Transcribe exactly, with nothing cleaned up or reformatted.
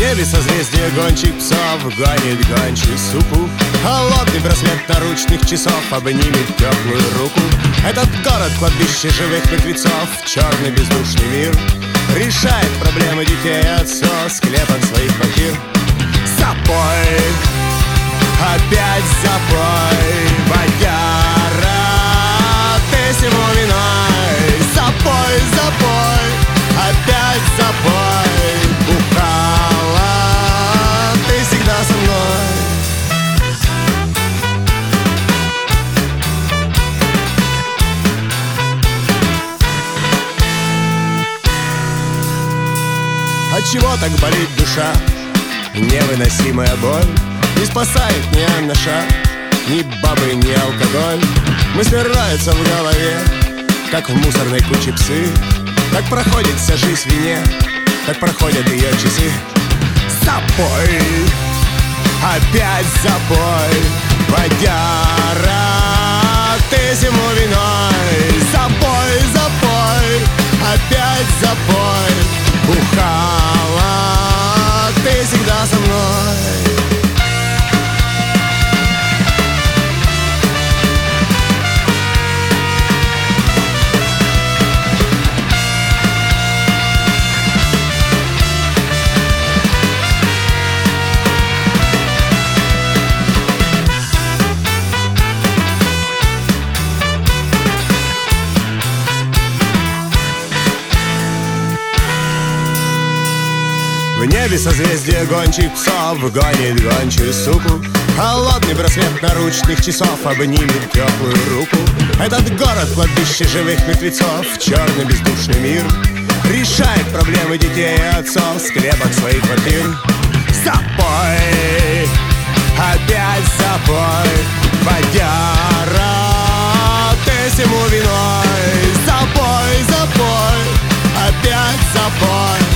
небе созвездие гонщик псов гонит гончую суку. Холодный браслет наручных часов обнимет теплую руку. Этот город — кладбище живых мертвецов, черный бездушный мир. Решает проблемы детей и отцов, склепом своих квартир. Запой, опять запой, водяра, ты всему виной. Запой, запой, опять запой, бухала, ты всегда со мной. Отчего так болит душа? Невыносимая боль не спасает ни Анна Ша, ни бабы, ни алкоголь. Мысли роются в голове, как в мусорной куче псы. Так проходит вся жизнь в вине, так проходят ее часы. Запой, опять запой, водяра, ты всему виной. Запой, запой, опять запой, бухала, ты всегда со мной. В небе созвездие гонщик псов гонит гончую суку. Холодный браслет наручных часов обнимет теплую руку. Этот город — кладбище живых мертвецов, черный бездушный мир. Решает проблемы детей и отцов, склепок своих квартир. Запой, опять запой, водяра, ты всему виной. Запой, запой, опять запой,